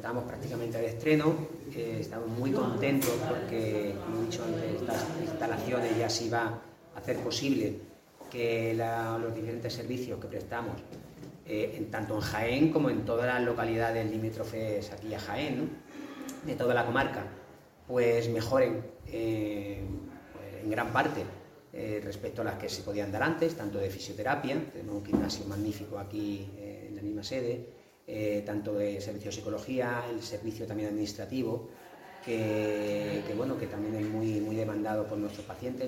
estamos prácticamente de estreno, estamos muy contentos porque, como he dicho antes, estas instalaciones ya sí va a hacer posible que los diferentes servicios que prestamos, tanto en Jaén como en todas las localidades limítrofes aquí a Jaén, ¿no?, de toda la comarca, pues mejoren en gran parte respecto a las que se podían dar antes, tanto de fisioterapia, tenemos un gimnasio magnífico aquí en la misma sede, tanto de servicio de psicología, el servicio también administrativo, que también es muy demandado por nuestros pacientes.